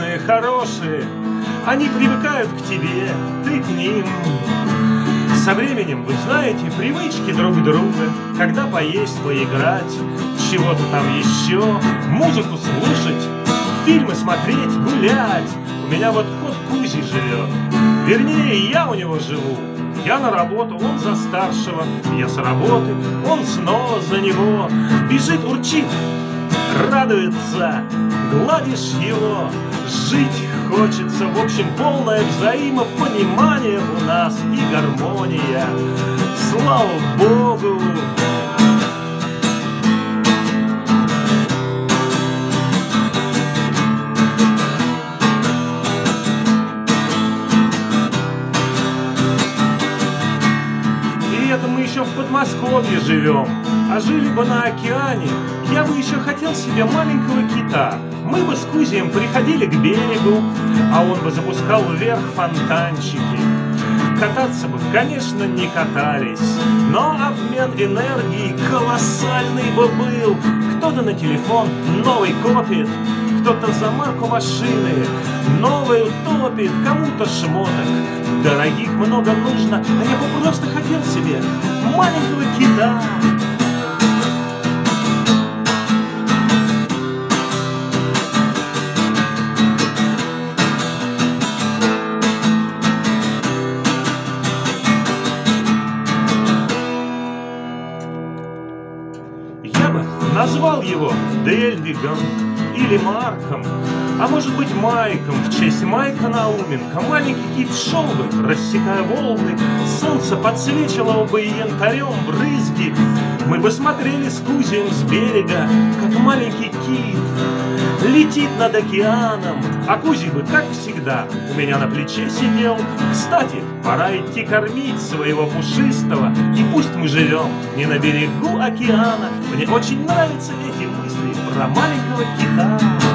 добрые, хорошие. Они привыкают к тебе, ты к ним. Со временем, вы знаете, привычки друг друга. Когда поесть, поиграть, чего-то там еще, музыку слушать, фильмы смотреть, гулять. У меня вот кот Кузя живет. Вернее, я у него живу. Я на работу, он за старшего. Я с работы, он снова за него. Бежит, урчит, радуется, гладишь его. Жить хочется, в общем, полное взаимопонимание у нас и гармония. Слава Богу! Это мы еще в Подмосковье живем, а жили бы на океане, я бы еще хотел себе маленького кита. Мы бы с Кузием приходили к берегу, а он бы запускал вверх фонтанчики. Кататься бы, конечно, не катались, но обмен энергией колоссальный бы был. Кто-то на телефон новый копит, кто-то за марку машины новую топит, кому-то шмоток дорогих много нужно, а я бы просто хотел себе маленького кита. Я бы назвал его Дельвигом или Марком, а может быть Майком, в честь Майка Науменко. Маленький кит шел бы, рассекая волны, солнце подсвечивало бы янтарем брызги. Мы бы смотрели с Кузием с берега, как маленький кит летит над океаном, а Кузий бы, как всегда, у меня на плече сидел. Кстати, пора идти кормить своего пушистого, и пусть мы живем не на берегу океана. Мне очень нравятся эти мысли про маленького кита.